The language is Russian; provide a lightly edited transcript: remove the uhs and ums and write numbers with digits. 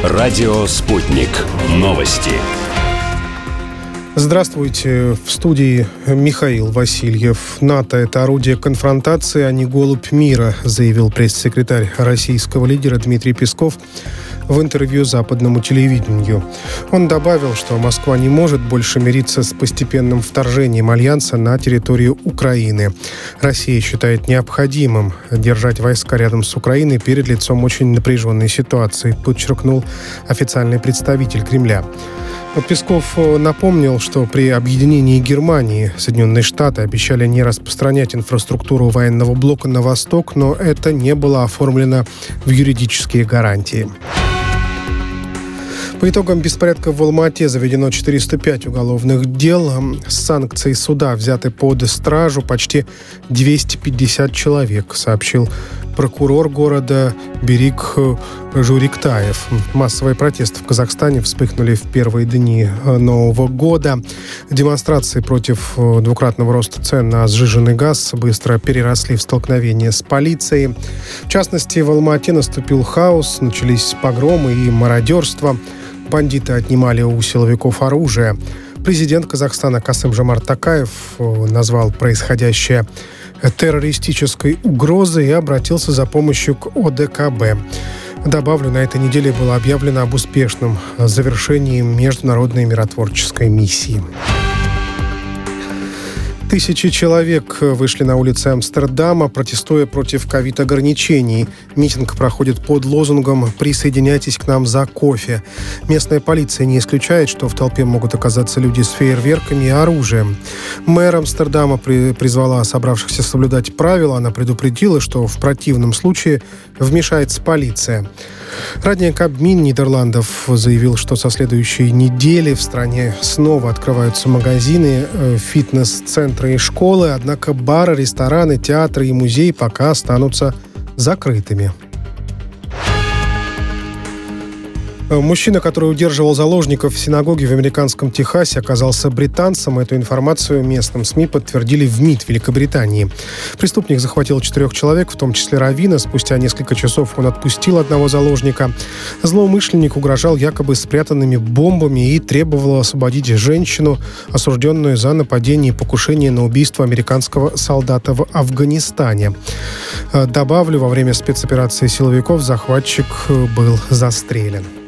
Радио «Спутник». Новости. Здравствуйте. В студии Михаил Васильев. НАТО – это орудие конфронтации, а не голубь мира, заявил пресс-секретарь российского лидера Дмитрий Песков в интервью западному телевидению. Он добавил, что Москва не может больше мириться с постепенным вторжением Альянса на территорию Украины. Россия считает необходимым держать войска рядом с Украиной перед лицом очень напряженной ситуации, подчеркнул официальный представитель Кремля. Песков напомнил, что при объединении Германии Соединенные Штаты обещали не распространять инфраструктуру военного блока на восток, но это не было оформлено в юридические гарантии. По итогам беспорядков в Алма-Ате заведено 405 уголовных дел. С санкцией суда взяты под стражу почти 250 человек, сообщил прокурор города Берик Журиктаев. Массовые протесты в Казахстане вспыхнули в первые дни Нового года. Демонстрации против двукратного роста цен на сжиженный газ быстро переросли в столкновение с полицией. В частности, в Алма-Ате наступил хаос, начались погромы и мародерство. Бандиты отнимали у силовиков оружие. Президент Казахстана Касым-Жомарт Токаев назвал происходящее террористической угрозой и обратился за помощью к ОДКБ. Добавлю, на этой неделе было объявлено об успешном завершении международной миротворческой миссии. Тысячи человек вышли на улицы Амстердама, протестуя против ковид-ограничений. Митинг проходит под лозунгом «Присоединяйтесь к нам за кофе». Местная полиция не исключает, что в толпе могут оказаться люди с фейерверками и оружием. Мэр Амстердама призвала собравшихся соблюдать правила. Она предупредила, что в противном случае вмешается полиция. Ранее Кабмин Нидерландов заявил, что со следующей недели в стране снова открываются магазины, фитнес-центры и школы, однако бары, рестораны, театры и музеи пока останутся закрытыми. Мужчина, который удерживал заложников в синагоге в американском Техасе, оказался британцем. Эту информацию местным СМИ подтвердили в МИД Великобритании. Преступник захватил 4 человек, в том числе раввина. Спустя несколько часов он отпустил одного заложника. Злоумышленник угрожал якобы спрятанными бомбами и требовал освободить женщину, осужденную за нападение и покушение на убийство американского солдата в Афганистане. Добавлю, во время спецоперации силовиков захватчик был застрелен.